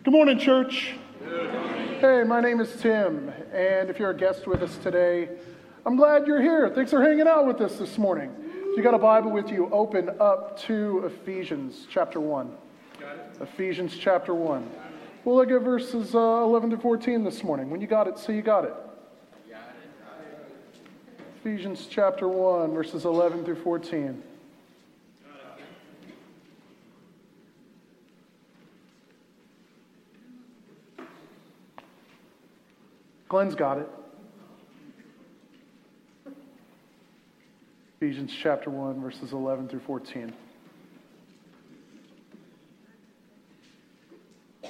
Good morning, church. Good morning. Hey, my name is Tim, and if you're a guest with us today, I'm glad you're here. Thanks for hanging out with us this morning. If you got a Bible with you, open up to Ephesians chapter 1. Ephesians chapter 1. We'll look at verses 11 to 14 this morning. When you got it, say you got it. Ephesians chapter 1, verses 11 through 14. Glenn's got it. Ephesians chapter 1, verses 11 through 14. Why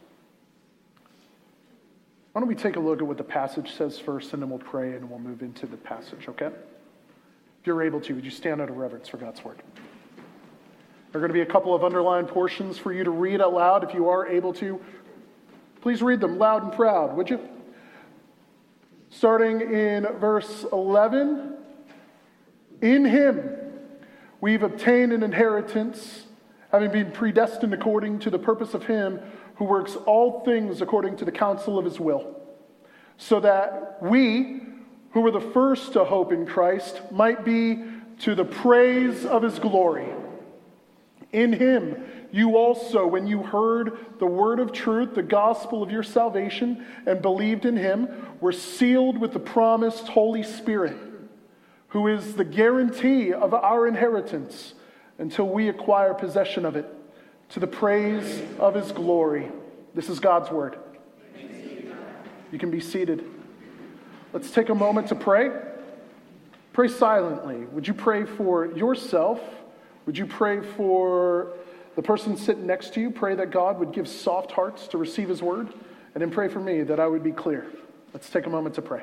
don't we take a look at what the passage says first, and then we'll pray, and we'll move into the passage, okay? If you're able to, would you stand out of reverence for God's word? There are going to be a couple of underlined portions for you to read out loud. If you are able to, please read them loud and proud, would you? Starting in verse 11, in him we've obtained an inheritance, having been predestined according to the purpose of him who works all things according to the counsel of his will, so that we, who were the first to hope in Christ, might be to the praise of his glory. In him you also, when you heard the word of truth, the gospel of your salvation, and believed in him, were sealed with the promised Holy Spirit, who is the guarantee of our inheritance until we acquire possession of it, to the praise of his glory. This is God's word. You can be seated. Let's take a moment to pray. Pray silently. Would you pray for yourself? Would you pray for the person sitting next to you? Pray that God would give soft hearts to receive his word. And then pray for me that I would be clear. Let's take a moment to pray.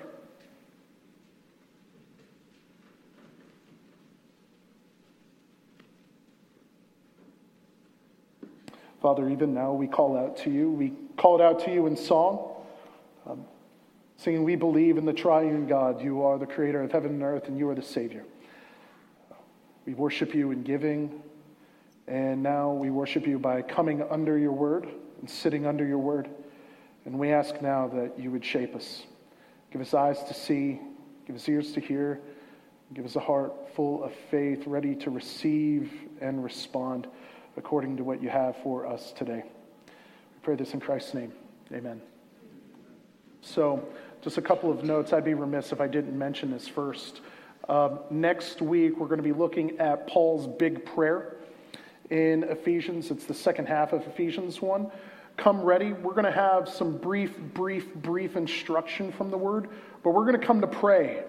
Father, even now we call out to you. We call it out to you in song, singing, we believe in the triune God. You are the creator of heaven and earth, and you are the Savior. We worship you in giving, and now we worship you by coming under your word and sitting under your word. And we ask now that you would shape us. Give us eyes to see, give us ears to hear, give us a heart full of faith, ready to receive and respond according to what you have for us today. We pray this in Christ's name. Amen. So, just a couple of notes. I'd be remiss if I didn't mention this first. Next week, we're going to be looking at Paul's big prayer in Ephesians. It's the second half of Ephesians 1. Come ready. We're going to have some brief instruction from the word, but we're going to come to pray.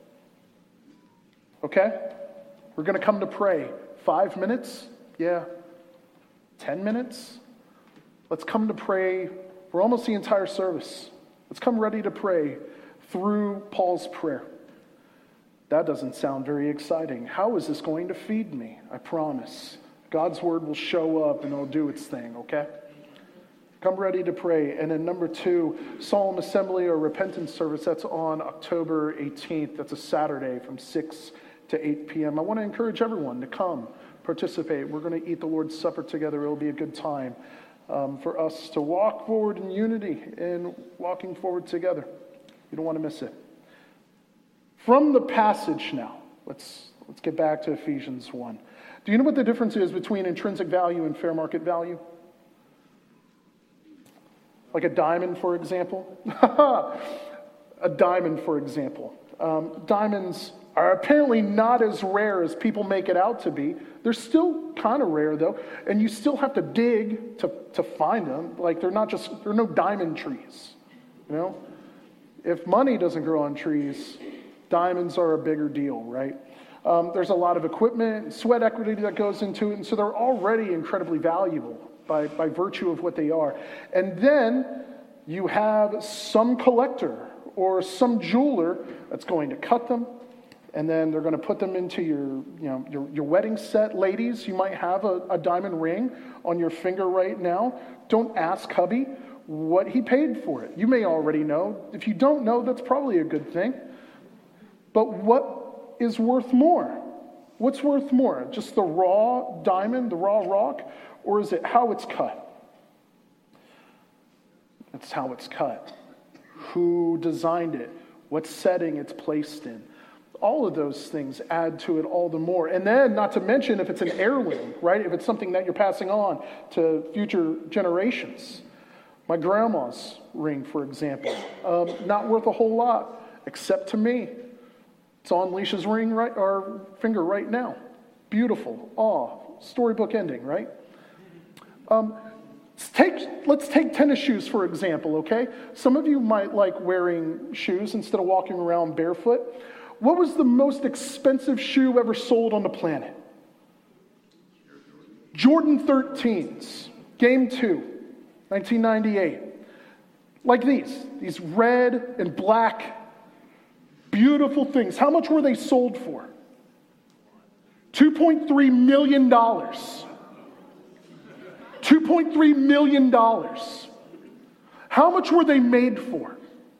Okay? We're going to come to pray. 5 minutes? Yeah. 10 minutes? Let's come to pray for almost the entire service. Let's come ready to pray through Paul's prayer. That doesn't sound very exciting. How is this going to feed me? I promise. God's word will show up and it'll do its thing, okay? Come ready to pray. And then number 2, Solemn Assembly or Repentance Service. That's on October 18th. That's a Saturday from 6 to 8 p.m. I want to encourage everyone to come, participate. We're going to eat the Lord's Supper together. It'll be a good time for us to walk forward in unity and walking forward together. You don't want to miss it. From the passage now, let's get back to Ephesians 1. Do you know what the difference is between intrinsic value and fair market value? Like a diamond, for example. A diamond, for example. Diamonds are apparently not as rare as people make it out to be. They're still kind of rare, though, and you still have to dig to find them. Like there are no diamond trees, you know? If money doesn't grow on trees, diamonds are a bigger deal, right? There's a lot of equipment, sweat equity that goes into it, and so they're already incredibly valuable by virtue of what they are. And then you have some collector or some jeweler that's going to cut them, and then they're going to put them into your wedding set. Ladies, you might have a diamond ring on your finger right now. Don't ask hubby what he paid for it. You may already know. If you don't know, that's probably a good thing. But what is worth more? What's worth more? Just the raw diamond, the raw rock, or is it how it's cut? It's how it's cut. Who designed it? What setting it's placed in? All of those things add to it all the more. And then, not to mention if it's an heirloom, right? If it's something that you're passing on to future generations. My grandma's ring, for example, not worth a whole lot, except to me. It's on Leisha's ring or finger right now. Beautiful. Storybook ending, right? Let's take tennis shoes, for example, okay? Some of you might like wearing shoes instead of walking around barefoot. What was the most expensive shoe ever sold on the planet? Jordan 13s, Game 2, 1998. Like these red and black, beautiful things. How much were they sold for? $2.3 million. $2.3 million. How much were they made for?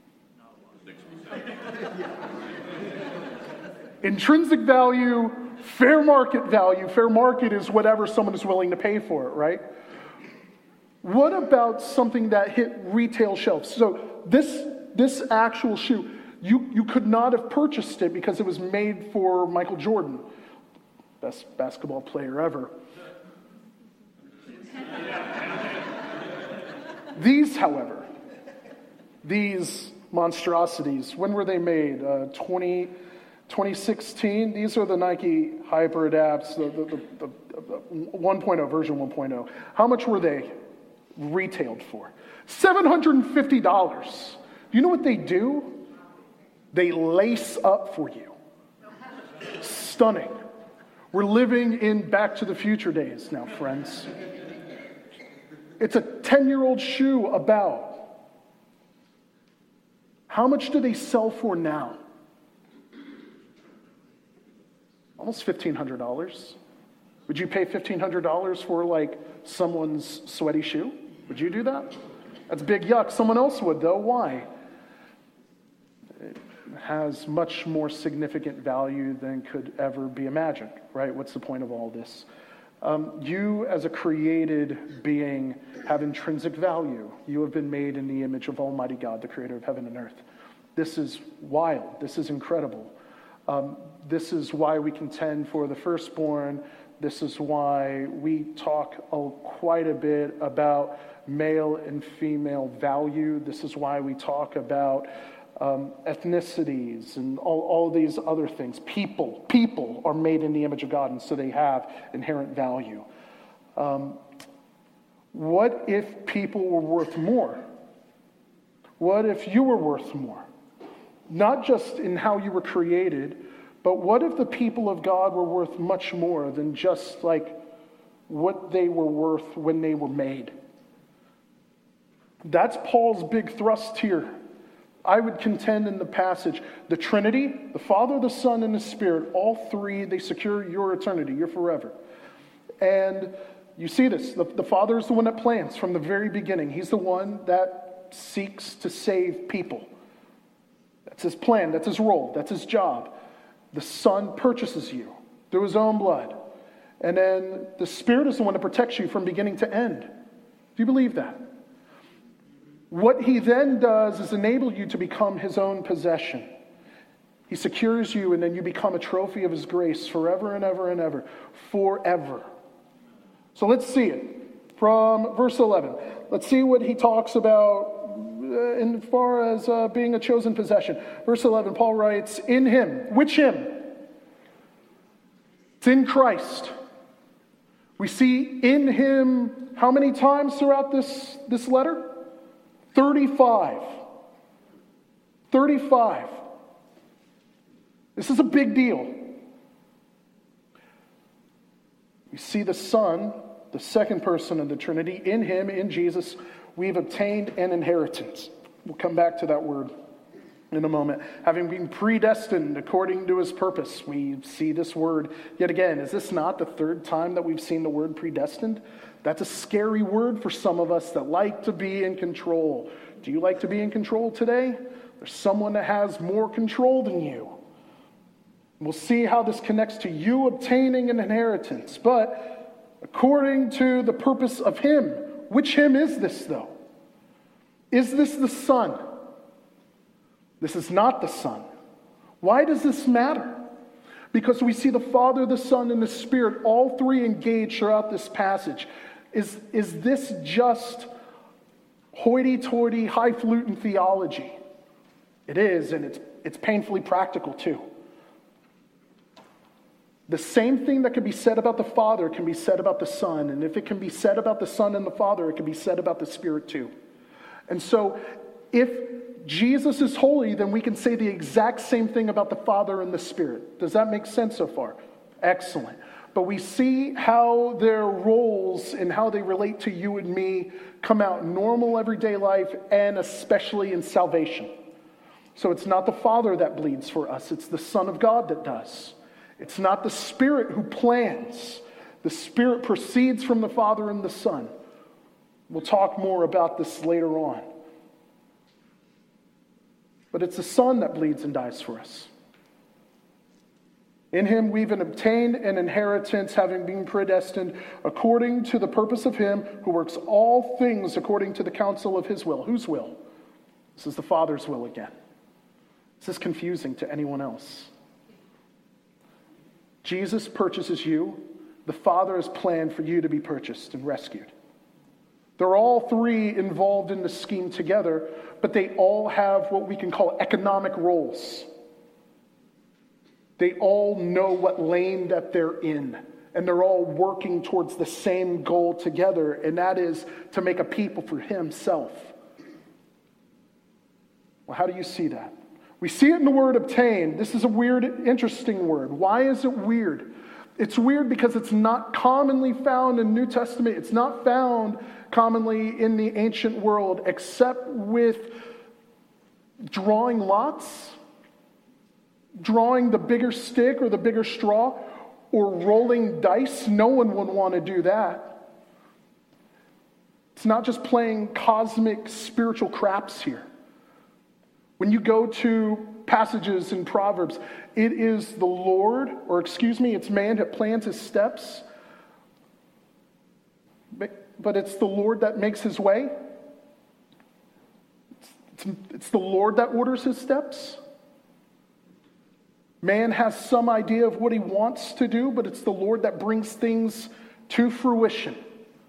Intrinsic value, fair market value. Fair market is whatever someone is willing to pay for it, right? What about something that hit retail shelves? So this actual shoe, you could not have purchased it because it was made for Michael Jordan, best basketball player ever. These, however, these monstrosities, when were they made? 2016. These are the Nike Hyper Adapts, the 1.0, version 1.0. How much were they retailed for? $750. Do you know what they do? They lace up for you. Stunning. We're living in Back to the Future days now, friends. It's a 10-year-old shoe about. How much do they sell for now? Almost $1,500. Would you pay $1,500 for like someone's sweaty shoe? Would you do that? That's big yuck. Someone else would though. Why? It has much more significant value than could ever be imagined, right? What's the point of all this? You as a created being have intrinsic value. You have been made in the image of Almighty God, the creator of heaven and earth. This is wild. This is incredible. This is why we contend for the firstborn. This is why we talk quite a bit about male and female value. This is why we talk about ethnicities and all these other things. People are made in the image of God, and so they have inherent value. What if people were worth more? What if you were worth more? Not just in how you were created, but what if the people of God were worth much more than just like what they were worth when they were made? That's Paul's big thrust here. I would contend in the passage, the Trinity, the Father, the Son, and the Spirit, all three, they secure your eternity, your forever. And you see this, the Father is the one that plans from the very beginning. He's the one that seeks to save people. That's his plan, that's his role, that's his job. The Son purchases you through his own blood. And then the Spirit is the one that protects you from beginning to end. Do you believe that? What he then does is enable you to become his own possession. He secures you, and then you become a trophy of his grace forever and ever and ever. Forever. So let's see it from verse 11. Let's see what he talks about in far as being a chosen possession. Verse 11, Paul writes, in him. Which him? It's in Christ. We see in him how many times throughout this letter? 35. 35. This is a big deal. We see the Son, the second person of the Trinity, in him, in Jesus, we've obtained an inheritance. We'll come back to that word in a moment. Having been predestined according to his purpose, we see this word yet again. Is this not the third time that we've seen the word predestined? That's a scary word for some of us that like to be in control. Do you like to be in control today? There's someone that has more control than you. We'll see how this connects to you obtaining an inheritance. But according to the purpose of him, which him is this though? Is this the Son? This is not the Son. Why does this matter? Because we see the Father, the Son, and the Spirit, all three engaged throughout this passage. Is this just hoity-toity, highfalutin theology? It is, and it's painfully practical too. The same thing that can be said about the Father can be said about the Son, and if it can be said about the Son and the Father, it can be said about the Spirit too. And so, if Jesus is holy, then we can say the exact same thing about the Father and the Spirit. Does that make sense so far? Excellent. But we see how their roles and how they relate to you and me come out in normal everyday life and especially in salvation. So it's not the Father that bleeds for us, it's the Son of God that does. It's not the Spirit who plans. The Spirit proceeds from the Father and the Son. We'll talk more about this later on. But it's the Son that bleeds and dies for us. In him we've obtained an inheritance, having been predestined according to the purpose of him who works all things according to the counsel of his will. Whose will? This is the Father's will again. Is this confusing to anyone else? Jesus purchases you. The Father has planned for you to be purchased and rescued. They're all three involved in the scheme together, but they all have what we can call economic roles. They all know what lane that they're in, and they're all working towards the same goal together, and that is to make a people for himself. Well, how do you see that? We see it in the word obtain. This is a weird, interesting word. Why is it weird? It's weird because it's not commonly found in the New Testament. It's not found commonly in the ancient world except with drawing lots, drawing the bigger stick or the bigger straw, or rolling dice. No one would want to do that. It's not just playing cosmic spiritual craps here. When you go to passages in Proverbs, it is the Lord, it's man that plans his steps, but it's the Lord that makes his way. It's the Lord that orders his steps. Man has some idea of what he wants to do, but it's the Lord that brings things to fruition.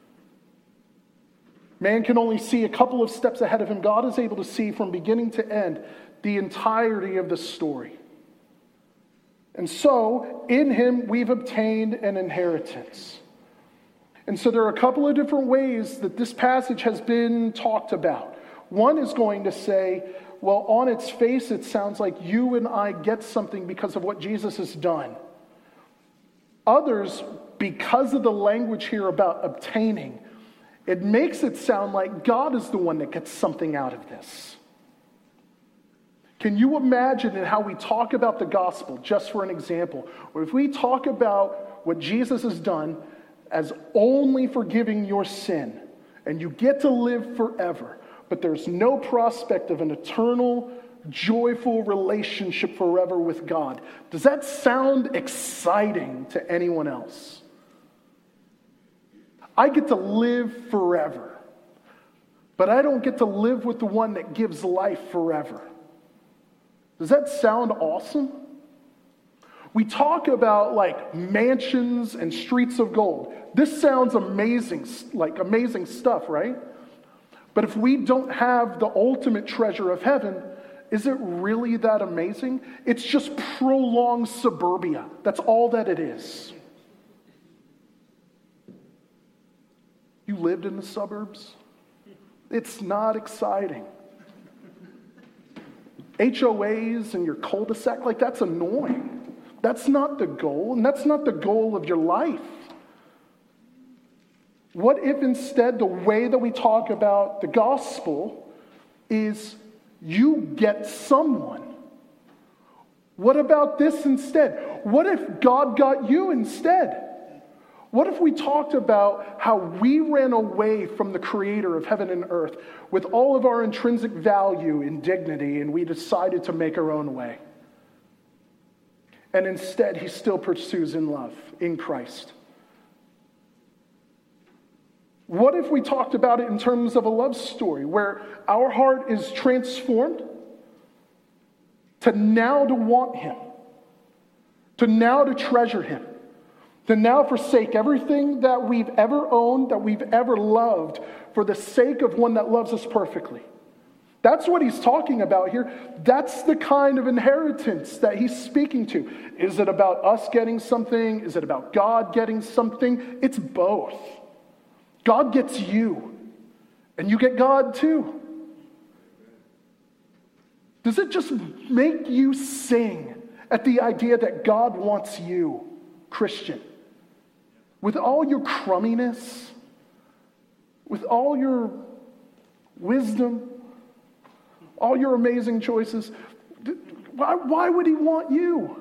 Man can only see a couple of steps ahead of him. God is able to see from beginning to end the entirety of the story. And so, in him, we've obtained an inheritance. And so there are a couple of different ways that this passage has been talked about. One is going to say, well, on its face, it sounds like you and I get something because of what Jesus has done. Others, because of the language here about obtaining, it makes it sound like God is the one that gets something out of this. Can you imagine in how we talk about the gospel, just for an example, or if we talk about what Jesus has done as only forgiving your sin, and you get to live forever, but there's no prospect of an eternal, joyful relationship forever with God. Does that sound exciting to anyone else? I get to live forever, but I don't get to live with the one that gives life forever. Does that sound awesome? We talk about like mansions and streets of gold. This sounds amazing, like amazing stuff, right? But if we don't have the ultimate treasure of heaven, is it really that amazing? It's just prolonged suburbia. That's all that it is. You lived in the suburbs? It's not exciting. HOAs and your cul-de-sac, like that's annoying. That's not the goal, and that's not the goal of your life. What if instead the way that we talk about the gospel is you get someone? What about this instead? What if God got you instead? What if we talked about how we ran away from the creator of heaven and earth with all of our intrinsic value and dignity, and we decided to make our own way? And instead, he still pursues in love, in Christ. What if we talked about it in terms of a love story where our heart is transformed to now to want him, to now to treasure him, to now forsake everything that we've ever owned, that we've ever loved, for the sake of one that loves us perfectly. That's what he's talking about here. That's the kind of inheritance that he's speaking to. Is it about us getting something? Is it about God getting something? It's both. God gets you, and you get God too. Does it just make you sing at the idea that God wants you, Christian? With all your crumminess, with all your wisdom, all your amazing choices, why would he want you?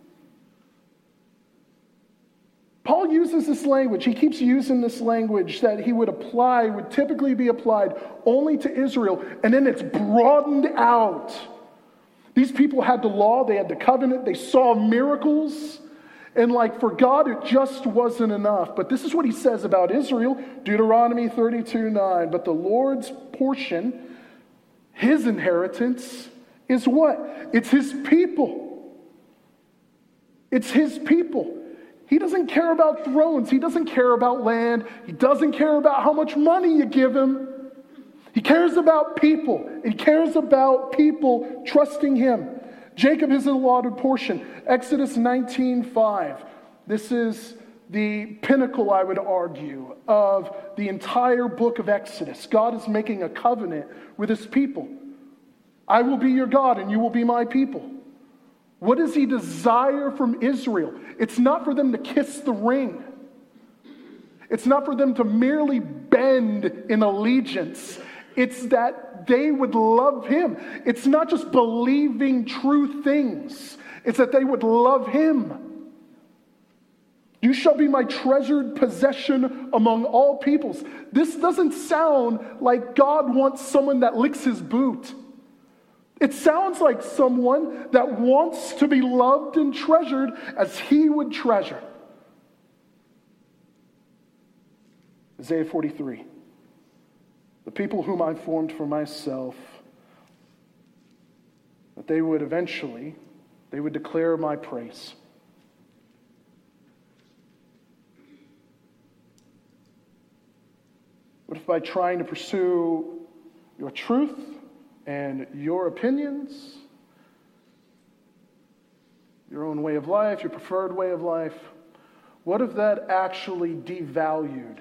Paul uses this language. He keeps using this language that he would typically be applied only to Israel, and then it's broadened out. These people had the law, they had the covenant, they saw miracles, and for God, it just wasn't enough. But this is what he says about Israel, Deuteronomy 32:9. But the Lord's portion, his inheritance, is what? It's his people. It's his people. He doesn't care about thrones. He doesn't care about land. He doesn't care about how much money you give him. He cares about people. He cares about people trusting him. Jacob is an allotted portion. Exodus 19:5. This is the pinnacle, I would argue, of the entire book of Exodus. God is making a covenant with his people. I will be your God and you will be my people. What does he desire from Israel? It's not for them to kiss the ring. It's not for them to merely bend in allegiance. It's that they would love him. It's not just believing true things. It's that they would love him. You shall be my treasured possession among all peoples. This doesn't sound like God wants someone that licks his boot. It sounds like someone that wants to be loved and treasured as he would treasure. Isaiah 43. The people whom I formed for myself, that they would declare my praise. What if by trying to pursue your truth and your opinions, your own way of life, your preferred way of life, what if that actually devalued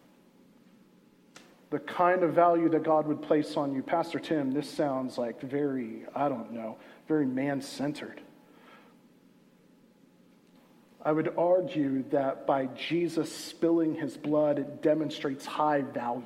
the kind of value that God would place on you? Pastor Tim, this sounds like very man-centered. I would argue that by Jesus spilling his blood, it demonstrates high value.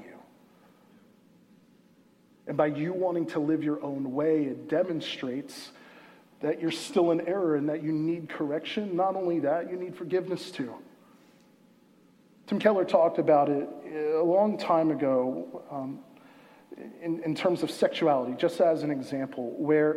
And by you wanting to live your own way, it demonstrates that you're still in error and that you need correction. Not only that, you need forgiveness too. Tim Keller talked about it a long time ago in terms of sexuality, just as an example, where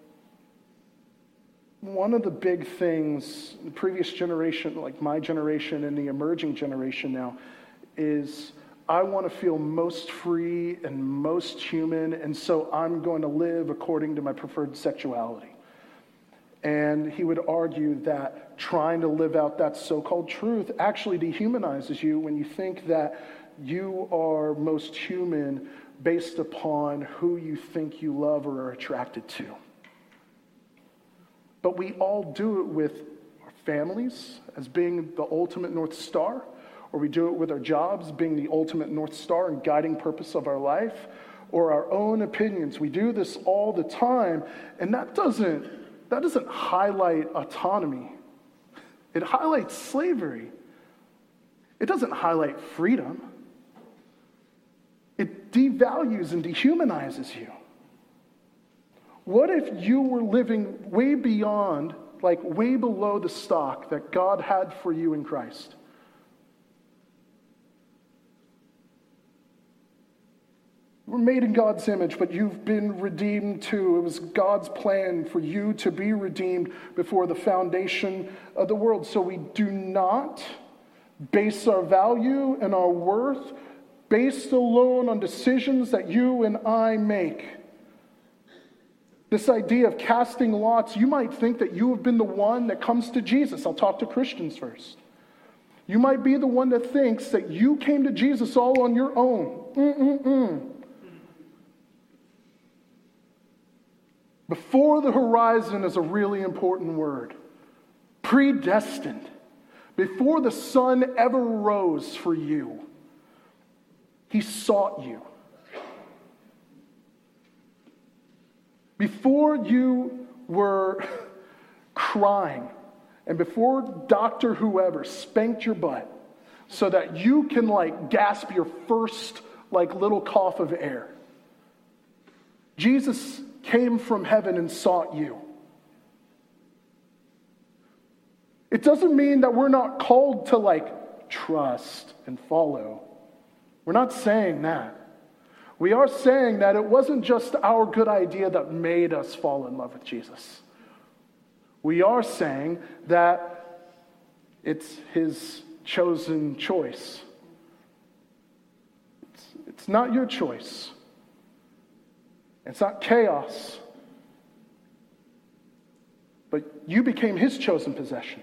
one of the big things, the previous generation, like my generation and the emerging generation now, is I want to feel most free and most human, and so I'm going to live according to my preferred sexuality. And he would argue that trying to live out that so-called truth actually dehumanizes you when you think that you are most human based upon who you think you love or are attracted to. But we all do it with our families as being the ultimate North Star, or we do it with our jobs being the ultimate North Star and guiding purpose of our life, or our own opinions. We do this all the time, and that doesn't highlight autonomy. It highlights slavery. It doesn't highlight freedom. It devalues and dehumanizes you. What if you were living way beyond, way below the stock that God had for you in Christ? We're made in God's image, but you've been redeemed too. It was God's plan for you to be redeemed before the foundation of the world. So we do not base our value and our worth based alone on decisions that you and I make. This idea of casting lots, you might think that you have been the one that comes to Jesus. I'll talk to Christians first. You might be the one that thinks that you came to Jesus all on your own. Before the horizon is a really important word. Predestined. Before the sun ever rose for you, he sought you. Before you were crying, and before Dr. Whoever spanked your butt so that you can gasp your first little cough of air, Jesus came from heaven and sought you. It doesn't mean that we're not called to trust and follow. We're not saying that. We are saying that it wasn't just our good idea that made us fall in love with Jesus. We are saying that it's his chosen choice. It's not your choice. It's not chaos. But you became his chosen possession.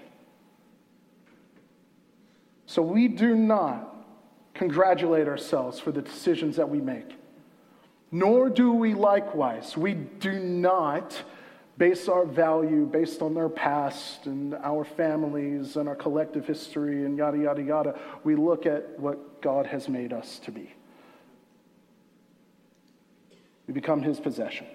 So we do not congratulate ourselves for the decisions that we make. Nor do we likewise. We do not base our value based on our past and our families and our collective history and yada, yada, yada. We look at what God has made us to be. We become his possession.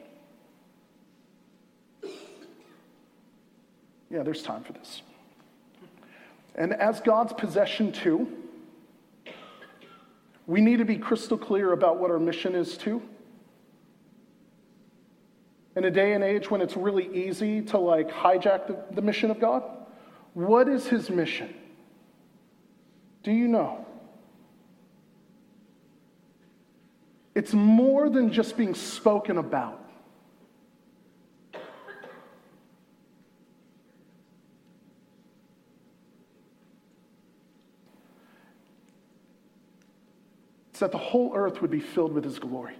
Yeah, there's time for this. And as God's possession too, we need to be crystal clear about what our mission is too. In a day and age when it's really easy to hijack the mission of God, what is his mission? Do you know? It's more than just being spoken about. It's that the whole earth would be filled with his glory.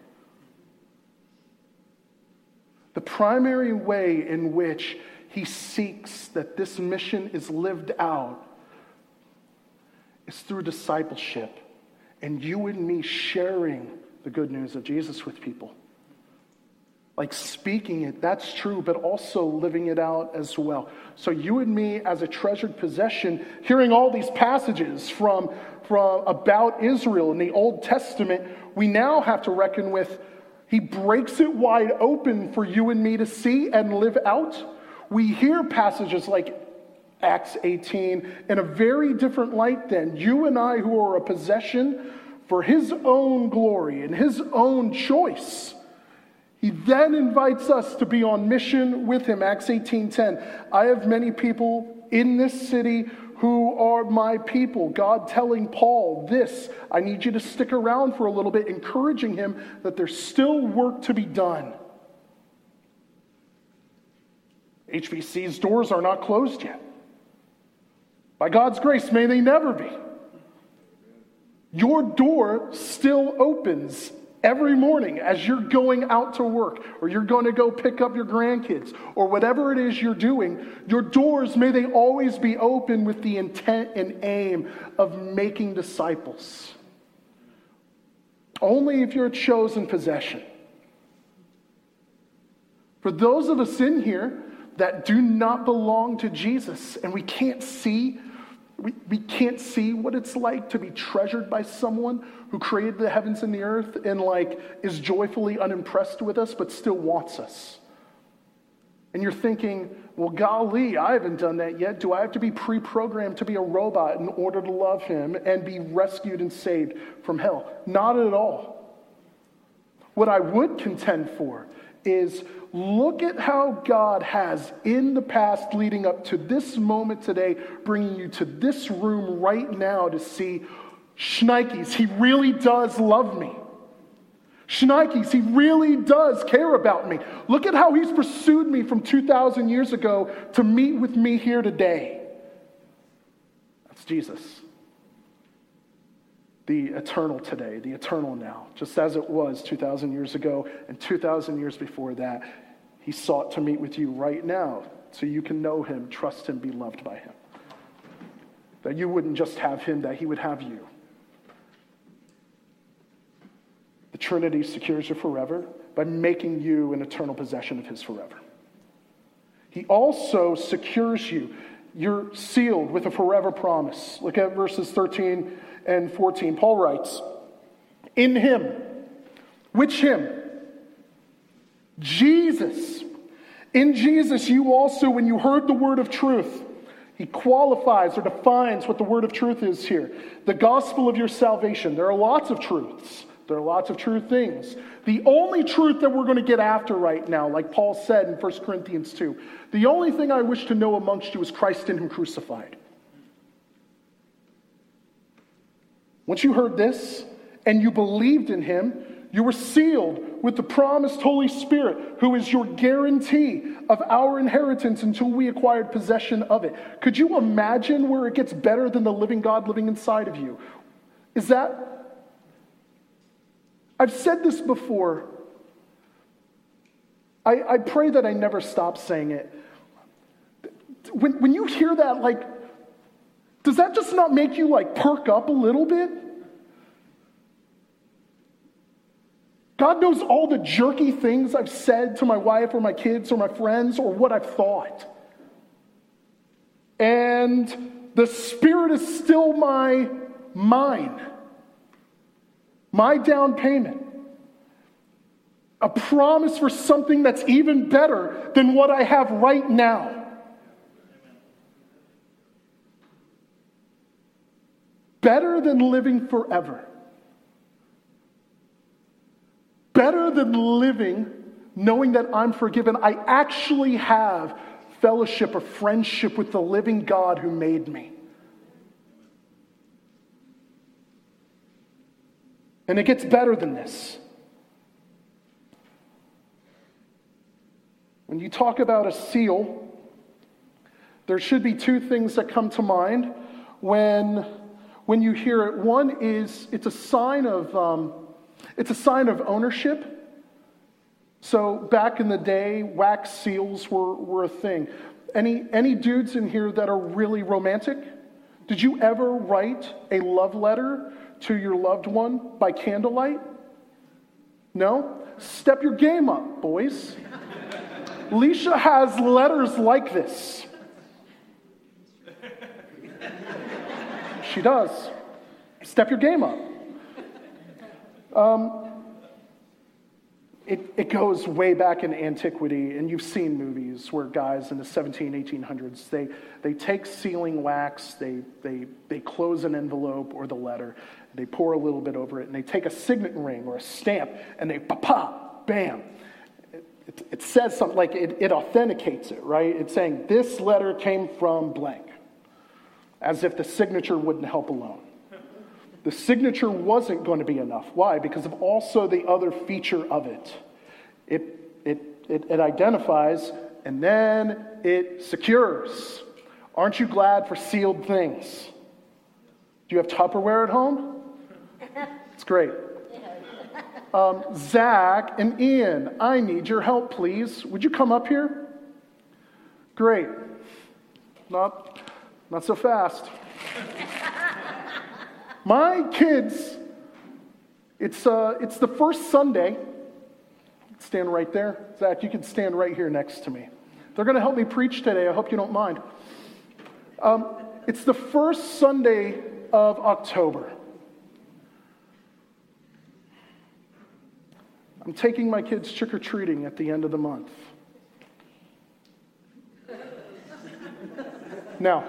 The primary way in which he seeks that this mission is lived out is through discipleship and you and me sharing the good news of Jesus with people. Speaking it, that's true, but also living it out as well. So you and me as a treasured possession, hearing all these passages from about Israel in the Old Testament, we now have to reckon with he breaks it wide open for you and me to see and live out. We hear passages like Acts 18 in a very different light then. You and I who are a possession for his own glory and his own choice. He then invites us to be on mission with him. Acts 18:10. I have many people in this city who are my people. God telling Paul this. I need you to stick around for a little bit, encouraging him that there's still work to be done. HBC's doors are not closed yet. By God's grace, may they never be. Your door still opens every morning as you're going out to work or you're going to go pick up your grandkids or whatever it is you're doing. Your doors, may they always be open with the intent and aim of making disciples. Only if you're a chosen possession. For those of us in here that do not belong to Jesus and we can't see what it's like to be treasured by someone who created the heavens and the earth and is joyfully unimpressed with us but still wants us. And you're thinking, well, golly, I haven't done that yet. Do I have to be pre-programmed to be a robot in order to love him and be rescued and saved from hell? Not at all. What I would contend for is look at how God has in the past leading up to this moment today, bringing you to this room right now to see Schneikes, he really does love me. Schneikes, he really does care about me. Look at how he's pursued me from 2,000 years ago to meet with me here today. That's Jesus. the eternal today, the eternal now, just as it was 2,000 years ago and 2,000 years before that. He sought to meet with you right now so you can know him, trust him, be loved by him. That you wouldn't just have him, that he would have you. The Trinity secures you forever by making you an eternal possession of his forever. He also secures you. You're sealed with a forever promise. Look at verses 13 and 14. Paul writes, in him, which him? Jesus. In Jesus, you also, when you heard the word of truth, he qualifies or defines what the word of truth is here. The gospel of your salvation. There are lots of truths. There are lots of true things. The only truth that we're going to get after right now, like Paul said in 1 Corinthians 2, the only thing I wish to know amongst you is Christ in him crucified. Once you heard this and you believed in him, you were sealed with the promised Holy Spirit, who is your guarantee of our inheritance until we acquired possession of it. Could you imagine where it gets better than the living God living inside of you? Is that... I've said this before. I pray that I never stop saying it. When you hear that, like, does that just not make you, like, perk up a little bit? God knows all the jerky things I've said to my wife or my kids or my friends or what I've thought. And the Spirit is still mine. My down payment. A promise for something that's even better than what I have right now. Better than living forever. Better than living knowing that I'm forgiven. I actually have fellowship or friendship with the living God who made me. And it gets better than this. When you talk about a seal, there should be two things that come to mind when you hear it. One is it's a sign of ownership. So back in the day, wax seals were a thing. Any dudes in here that are really romantic? Did you ever write a love letter to your loved one by candlelight? No? Step your game up, boys. Leisha has letters like this. She does. Step your game up. It goes way back in antiquity, and you've seen movies where guys in the 1800s, they take sealing wax, they close an envelope or the letter, they pour a little bit over it, and they take a signet ring or a stamp, and they pa-pa, bam. It says something, like it authenticates it, right? It's saying, this letter came from blank, as if the signature wouldn't help alone. The signature wasn't going to be enough. Why? Because of also the other feature of it. It identifies, and then it secures. Aren't you glad for sealed things? Do you have Tupperware at home? It's great. Zach and Ian, I need your help, please. Would you come up here? Great. Not so fast. My kids, it's the first Sunday. Stand right there. Zach, you can stand right here next to me. They're going to help me preach today. I hope you don't mind. It's the first Sunday of October. I'm taking my kids trick-or-treating at the end of the month. Now,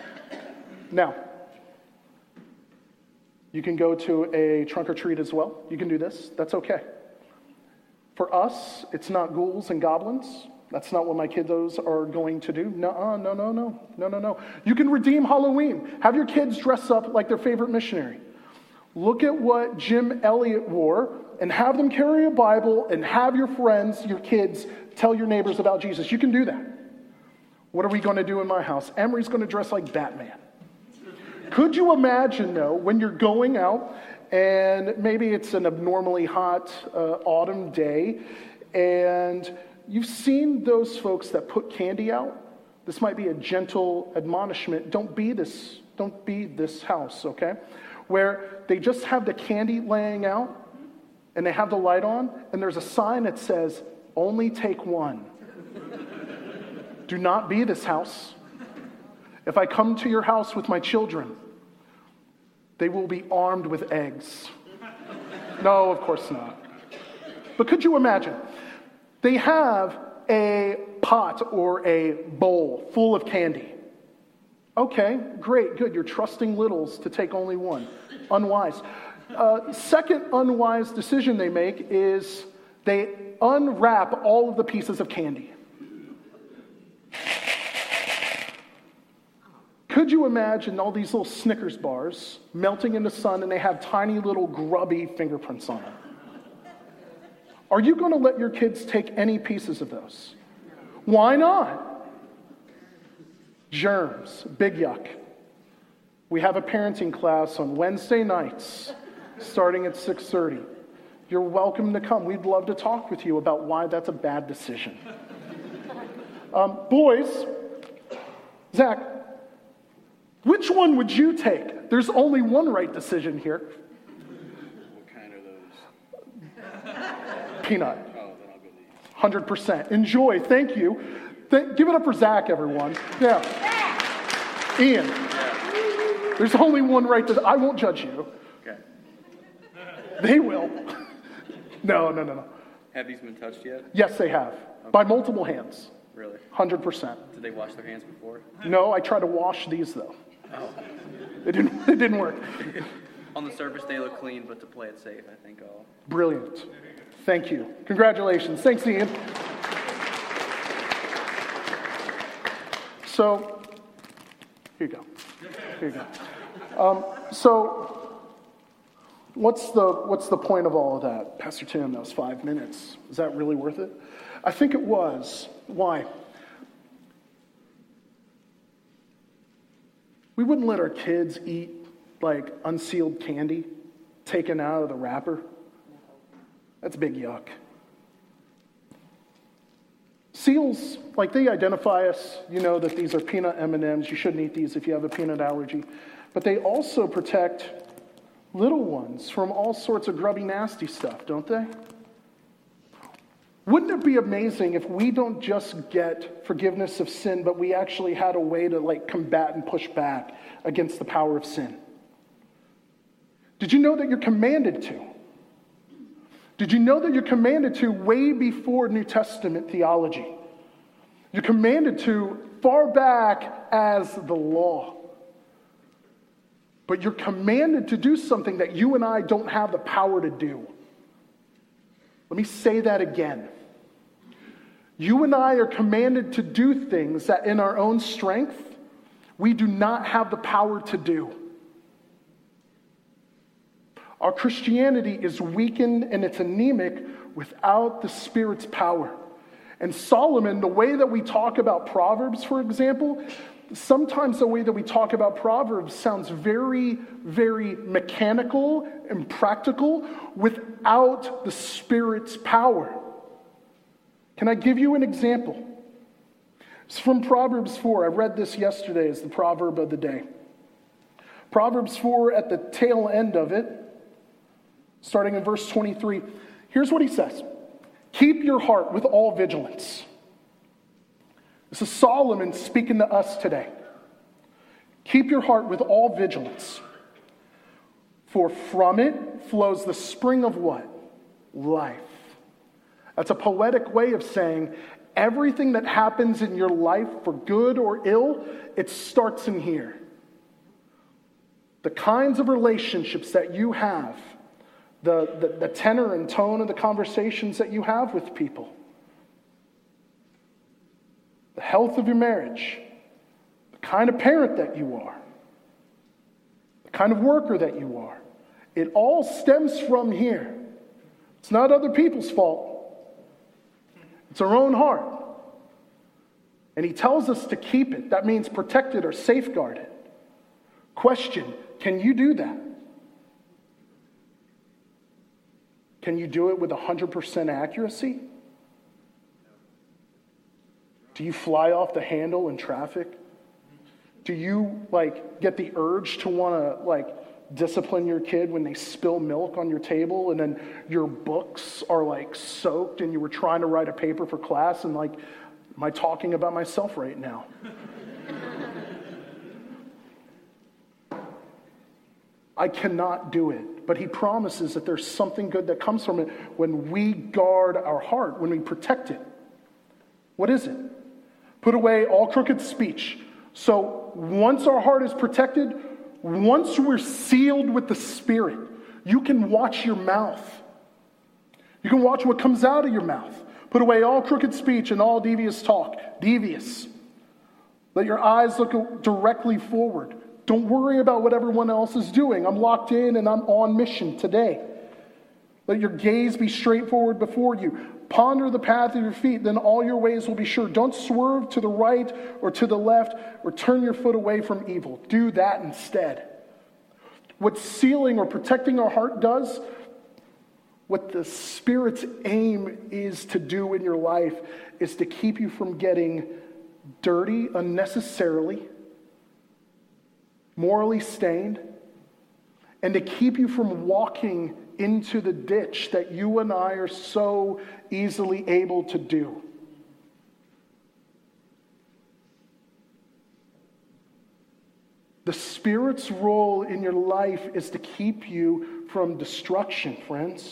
you can go to a trunk-or-treat as well. You can do this. That's okay. For us, it's not ghouls and goblins. That's not what my kiddos are going to do. No. You can redeem Halloween. Have your kids dress up like their favorite missionary. Look at what Jim Elliot wore and have them carry a Bible and have your friends, your kids, tell your neighbors about Jesus. You can do that. What are we going to do in my house? Emery's going to dress like Batman. Could you imagine, though, when you're going out and maybe it's an abnormally hot autumn day, and you've seen those folks that put candy out. This might be a gentle admonishment. Don't be this house, okay? Where they just have the candy laying out, and they have the light on, and there's a sign that says, "Only take one." Do not be this house. If I come to your house with my children, they will be armed with eggs. No, of course not. But could you imagine? They have a pot or a bowl full of candy. Okay, great, good. You're trusting littles to take only one. Unwise. Second unwise decision they make is they unwrap all of the pieces of candy. Could you imagine all these little Snickers bars melting in the sun and they have tiny little grubby fingerprints on them? Are you going to let your kids take any pieces of those? Why not? Germs, big yuck. We have a parenting class on Wednesday nights starting at 6:30. You're welcome to come. We'd love to talk with you about why that's a bad decision. Boys, Zach, which one would you take? There's only one right decision here. What kind are those? Peanut. Oh, then I'll go these. 100%. Enjoy. Thank you. Give it up for Zach, everyone. Yeah. Ian. Yeah. There's only one right decision. I won't judge you. Okay. They will. No. Have these been touched yet? Yes, they have. Okay. By multiple hands. Really? 100%. Did they wash their hands before? No, I tried to wash these, though. Oh. It didn't work. On the surface, they look clean, but to play it safe, I think I'll... Brilliant. Thank you. Congratulations. Thanks, Ian. So, here you go. So, what's the point of all of that? Pastor Tim, that was 5 minutes. Is that really worth it? I think it was. Why? We wouldn't let our kids eat like unsealed candy taken out of the wrapper. That's big yuck. Seals, like they identify us, you know that these are peanut M&Ms. You shouldn't eat these if you have a peanut allergy. But they also protect little ones from all sorts of grubby, nasty stuff, don't they? Wouldn't it be amazing if we don't just get forgiveness of sin, but we actually had a way to combat and push back against the power of sin? Did you know that you're commanded to? Did you know that you're commanded to way before New Testament theology? You're commanded to far back as the law. But you're commanded to do something that you and I don't have the power to do. Let me say that again. You and I are commanded to do things that in our own strength, we do not have the power to do. Our Christianity is weakened and it's anemic without the Spirit's power. And Solomon, the way that we talk about Proverbs, for example, sometimes the way that we talk about Proverbs sounds very, very mechanical and practical without the Spirit's power. Can I give you an example? It's from Proverbs 4. I read this yesterday as the proverb of the day. Proverbs 4, at the tail end of it, starting in verse 23, here's what he says. Keep your heart with all vigilance. This is Solomon speaking to us today. Keep your heart with all vigilance. For from it flows the spring of what? Life. That's a poetic way of saying everything that happens in your life, for good or ill, it starts in here. The kinds of relationships that you have, the tenor and tone of the conversations that you have with people, the health of your marriage, the kind of parent that you are, the kind of worker that you are, it all stems from here. It's not other people's fault. It's our own heart. And he tells us to keep it. That means protect it or safeguard it. Question, can you do that? Can you do it with 100% accuracy? Do you fly off the handle in traffic? Do you get the urge to want to discipline your kid when they spill milk on your table and then your books are soaked and you were trying to write a paper for class and am I talking about myself right now? I cannot do it, but he promises that there's something good that comes from it when we guard our heart, when we protect it. What is it? Put away all crooked speech. So once our heart is protected, once we're sealed with the Spirit, you can watch your mouth. You can watch what comes out of your mouth. Put away all crooked speech and all devious talk. Devious. Let your eyes look directly forward. Don't worry about what everyone else is doing. I'm locked in and I'm on mission today. Let your gaze be straightforward before you. Ponder the path of your feet, then all your ways will be sure. Don't swerve to the right or to the left or turn your foot away from evil. Do that instead. What sealing or protecting our heart does, what the Spirit's aim is to do in your life, is to keep you from getting dirty unnecessarily, morally stained, and to keep you from walking into the ditch that you and I are so easily able to do. The Spirit's role in your life is to keep you from destruction, friends.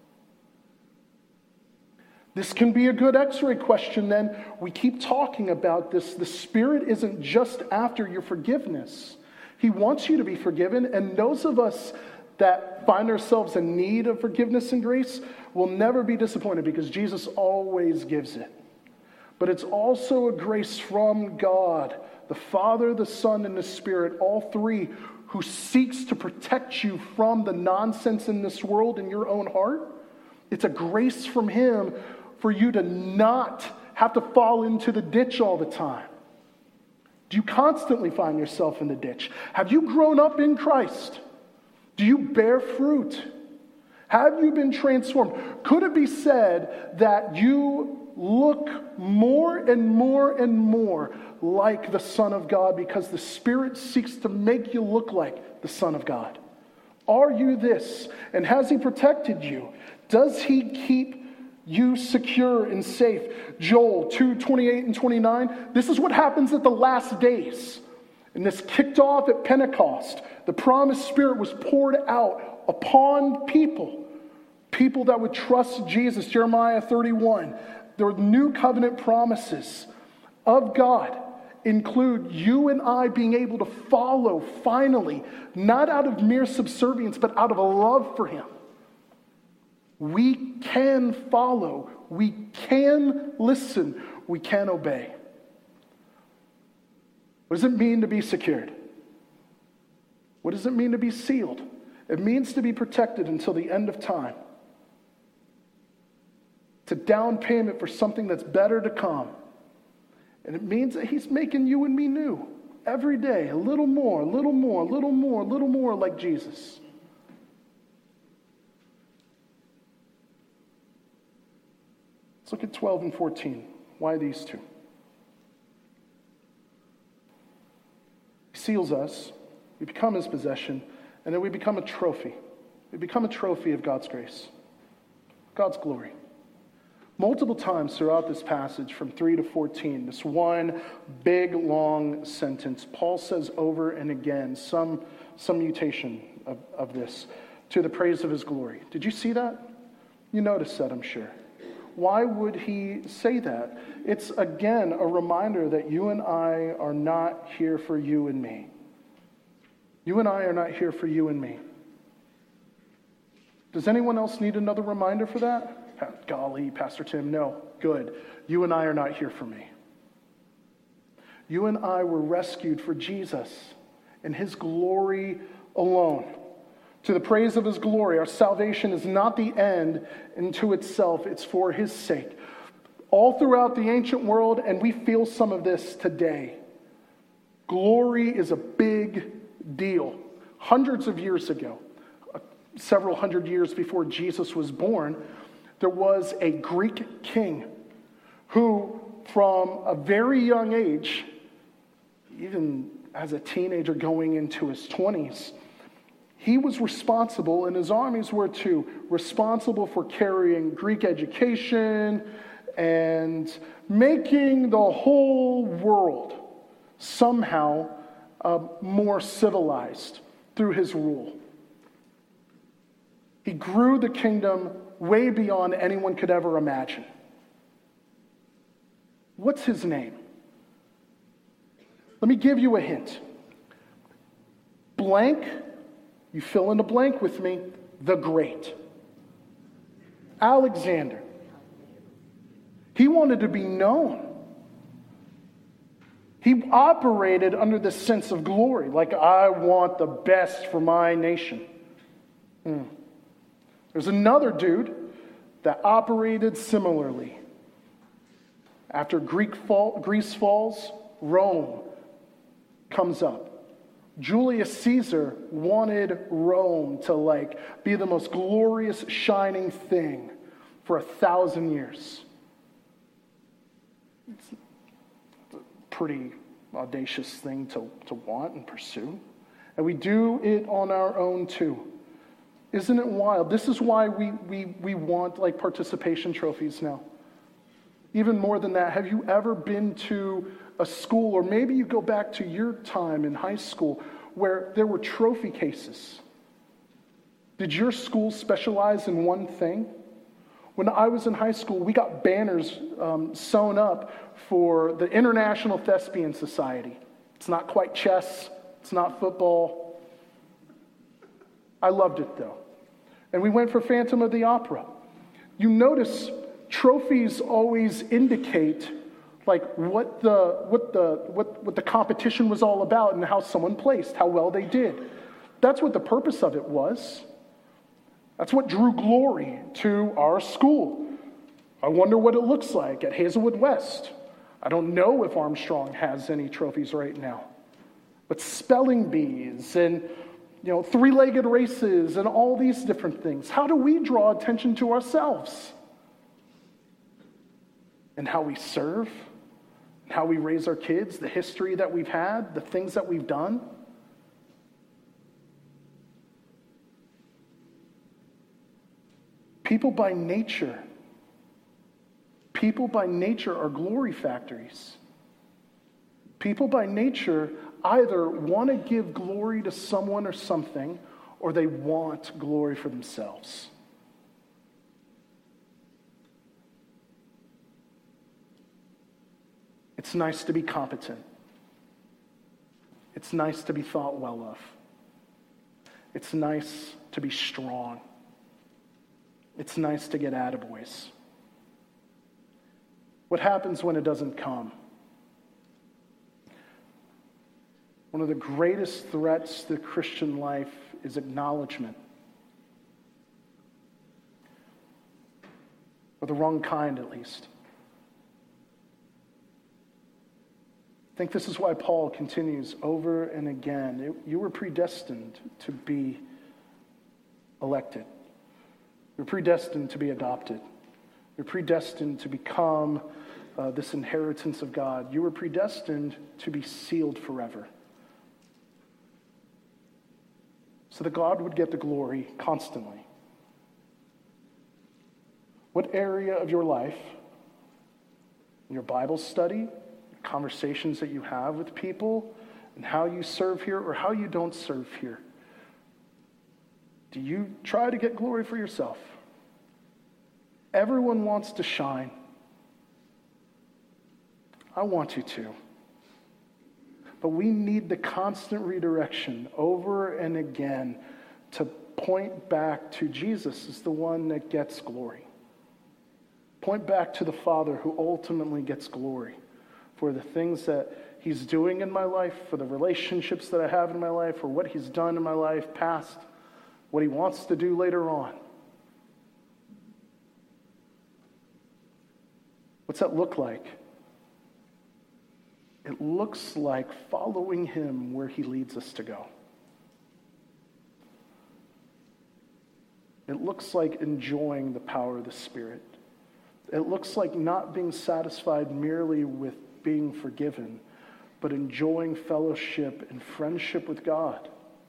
This can be a good x-ray question then. We keep talking about this. The Spirit isn't just after your forgiveness. He wants you to be forgiven, and those of us that find ourselves in need of forgiveness and grace will never be disappointed because Jesus always gives it. But it's also a grace from God, the Father, the Son, and the Spirit, all three, who seeks to protect you from the nonsense in this world in your own heart. It's a grace from Him for you to not have to fall into the ditch all the time. Do you constantly find yourself in the ditch? Have you grown up in Christ? Do you bear fruit? Have you been transformed? Could it be said that you look more and more and more like the Son of God because the Spirit seeks to make you look like the Son of God? Are you this? And has He protected you? Does He keep you secure and safe? Joel 2:28 and 29. This is what happens at the last days. And this kicked off at Pentecost. The promised Spirit was poured out upon people that would trust Jesus. Jeremiah 31. The new covenant promises of God include you and I being able to follow finally, not out of mere subservience, but out of a love for Him. We can follow, we can listen, we can obey. What does it mean to be secured? What does it mean to be sealed? It means to be protected until the end of time. It's a down payment for something that's better to come. And it means that He's making you and me new every day, a little more, a little more, a little more, a little more like Jesus. Let's look at 12 and 14. Why these two? He seals us, we become His possession, and then we become a trophy. We become a trophy of God's grace, God's glory. Multiple times throughout this passage from 3 to 14, this one big, long sentence, Paul says over and again some mutation of this, to the praise of His glory. Did you see that? You noticed that, I'm sure. Why would he say that? It's, again, a reminder that you and I are not here for you and me. You and I are not here for you and me. Does anyone else need another reminder for that? Golly, Pastor Tim, no. Good. You and I are not here for me. You and I were rescued for Jesus and His glory alone. To the praise of His glory, our salvation is not the end into itself, it's for His sake. All throughout the ancient world, and we feel some of this today, glory is a big deal. Hundreds of years ago, several hundred years before Jesus was born, there was a Greek king who, from a very young age, even as a teenager going into his 20s, he was responsible, and his armies were too, responsible for carrying Greek education and making the whole world somehow more civilized through his rule. He grew the kingdom way beyond anyone could ever imagine. What's his name? Let me give you a hint. Blank, you fill in the blank with me, the Great. Alexander. He wanted to be known. He operated under this sense of glory, like, I want the best for my nation. There's another dude that operated similarly. After Greece falls, Rome comes up. Julius Caesar wanted Rome to be the most glorious, shining thing for 1,000 years. It's a pretty audacious thing to want and pursue. And we do it on our own too. Isn't it wild? This is why we want participation trophies now. Even more than that, have you ever been to a school, or maybe you go back to your time in high school, where there were trophy cases? Did your school specialize in one thing? When I was in high school, we got banners sewn up for the International Thespian Society. It's not quite chess. It's not football. I loved it, though. And we went for Phantom of the Opera. You notice trophies always indicate what the competition was all about and how someone placed, how well they did. That's what the purpose of it was. That's what drew glory to our school. I wonder what it looks like at Hazelwood West. I don't know if Armstrong has any trophies right now. But spelling bees and three-legged races and all these different things. How do we draw attention to ourselves? And how we serve? And how we raise our kids? The history that we've had? The things that we've done? People by nature are glory factories. People by nature either want to give glory to someone or something, or they want glory for themselves. It's nice to be competent. It's nice to be thought well of. It's nice to be strong. It's nice to get attaboys. What happens when it doesn't come? One of the greatest threats to Christian life is acknowledgement. Or the wrong kind, at least. I think this is why Paul continues over and again. You were predestined to be elected. You're predestined to be adopted. You're predestined to become this inheritance of God. You were predestined to be sealed forever. So that God would get the glory constantly. What area of your life, your Bible study, conversations that you have with people, and how you serve here or how you don't serve here, do you try to get glory for yourself? Everyone wants to shine. I want you to. But we need the constant redirection over and again to point back to Jesus as the one that gets glory. Point back to the Father who ultimately gets glory for the things that he's doing in my life, for the relationships that I have in my life, for what he's done in my life past, what he wants to do later on. What's that look like? It looks like following him where he leads us to go. It looks like enjoying the power of the Spirit. It looks like not being satisfied merely with being forgiven, but enjoying fellowship and friendship with God.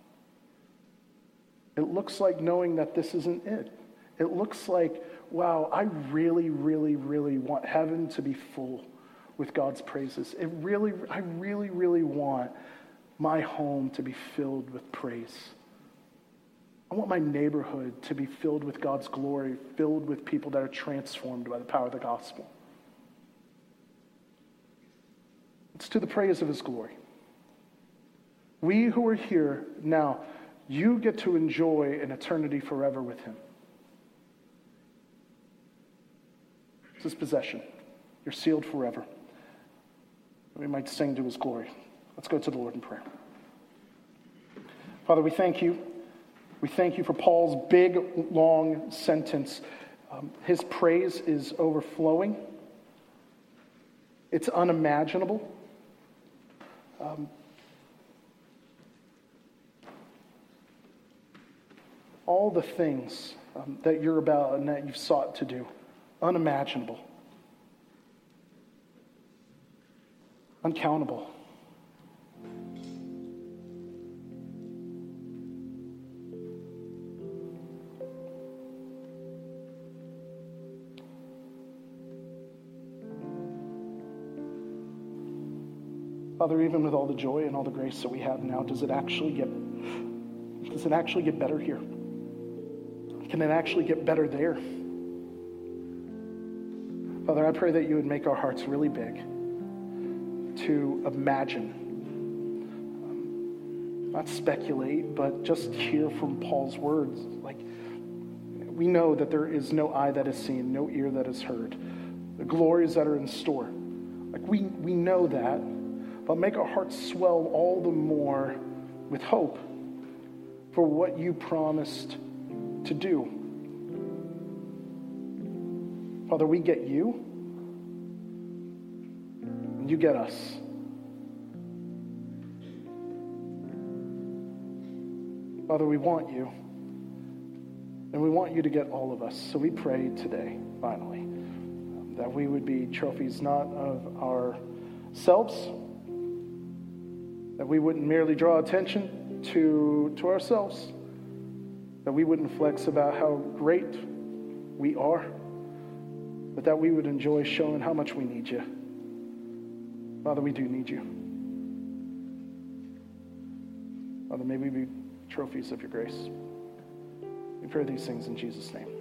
It looks like knowing that this isn't it. It looks like, wow, I really, really, really want heaven to be full with God's praises. I really, really want my home to be filled with praise. I want my neighborhood to be filled with God's glory, filled with people that are transformed by the power of the gospel. It's to the praise of his glory. We who are here now, you get to enjoy an eternity forever with him. It's his possession. You're sealed forever. We might sing to his glory. Let's go to the Lord in prayer. Father, we thank you. We thank you for Paul's big, long sentence. His praise is overflowing. It's unimaginable. All the things that you're about and that you've sought to do, unimaginable, uncountable. Father, even with all the joy and all the grace that we have now, does it actually get better here? Can it actually get better there? Father, I pray that you would make our hearts really big to imagine, not speculate, but just hear from Paul's words. Like, we know that there is no eye that has seen, no ear that has heard, the glories that are in store. Like, we know that. But make our hearts swell all the more with hope for what you promised to do. Father, we get you, and you get us. Father, we want you, and we want you to get all of us. So we pray today, finally, that we would be trophies not of ourselves, that we wouldn't merely draw attention to ourselves, that we wouldn't flex about how great we are, but that we would enjoy showing how much we need you. Father, we do need you. Father, may we be trophies of your grace. We pray these things in Jesus' name.